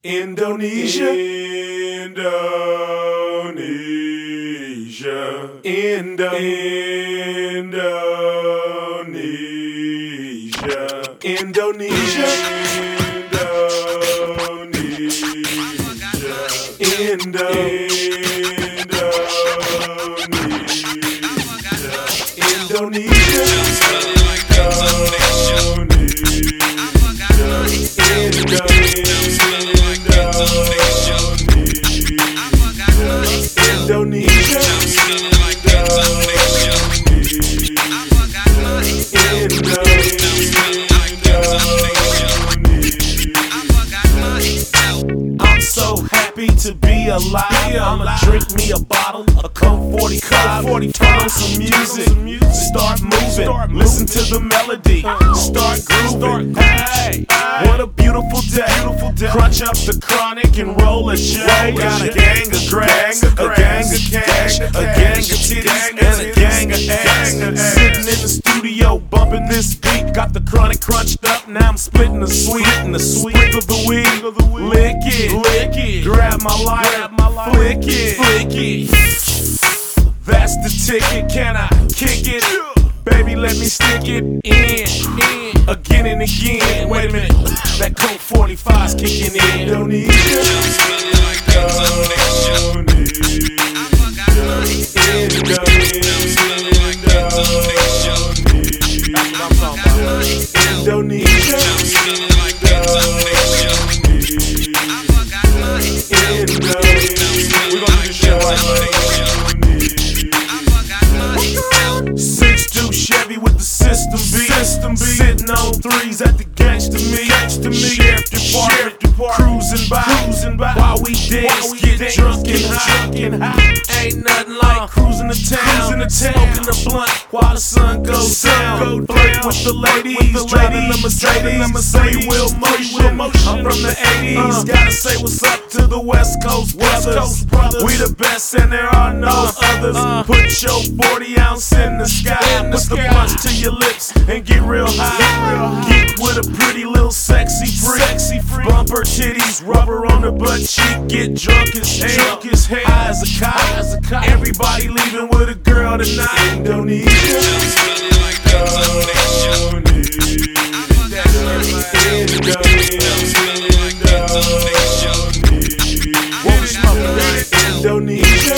Indonesia. Indonesia. I'm so happy to be alive. I'ma drink me a bottle of Coke 45, turn on some music, start moving, listen to the melody, start grooving. Hey, what a beautiful day. Crunch up the chronic and roll a J. Got a gang of grass, a gang of cash, a gang of titties, and a gang of ass. Sitting in the studio bumping this beat, got the chronic crunched up. Now I'm splitting the sweet, sprinkle the weed, lick it, grab my light, flick it. That's the ticket, can I kick it? Baby, let me stick it in, again and again. Wait a minute, that Coke 45's kicking in. Indonesia. Chevy with the system B. Sitting on threes at the gangsta meet. Sheriff Department cruising by while we dance, get drunk and high. Ain't nothing like cruising the town, smoking the blunt while the sun goes down. Flirt with the ladies, driving the Mercedes, free wheel motion. I'm from the 80s, gotta say what's up to the West Coast brothers. We the best and there are no others. Put your 40 ounce in the sky, put the blunt to your lips and get real high. Get with a pretty little sexy freak. Bumper titties, rubber on the butt cheek. Get drunk as hell, high as a kite. Everybody leaving with a girl tonight. Indonesia. What we smoking, right? Indonesia.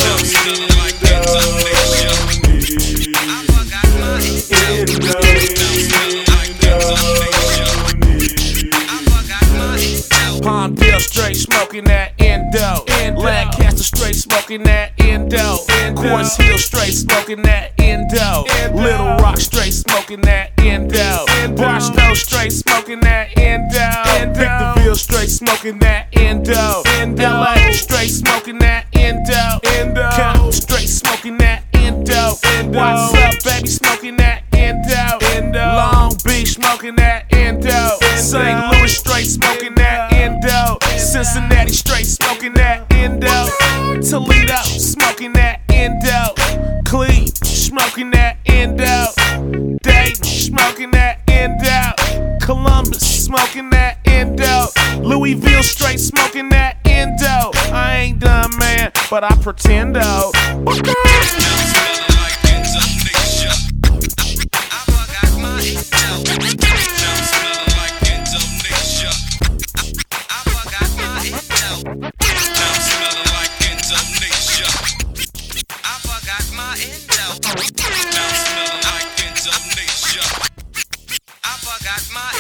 Palmdale straight smoking that Indo. Lancaster straight smoking that Indo. Quartz Hill straight smoking that Indo. Little Rock straight smoking that Indo. Barstow straight smoking that Indo. Victorville straight smoking that Indo. LA straight smoking that Indo. Compton straight smoking that Indo. What's up, baby? Smoking that Indo. Long Beach smoking that Indo. St. Louis straight smoking that Indo. Cincinnati straight smoking that Indo. Toledo smoking that Indo. Cleveland smoking that Indo. Dayton smoking that Indo. Columbus smoking that Indo. Louisville straight smoking that Indo. I ain't done, man, but I pretend though. I forgot my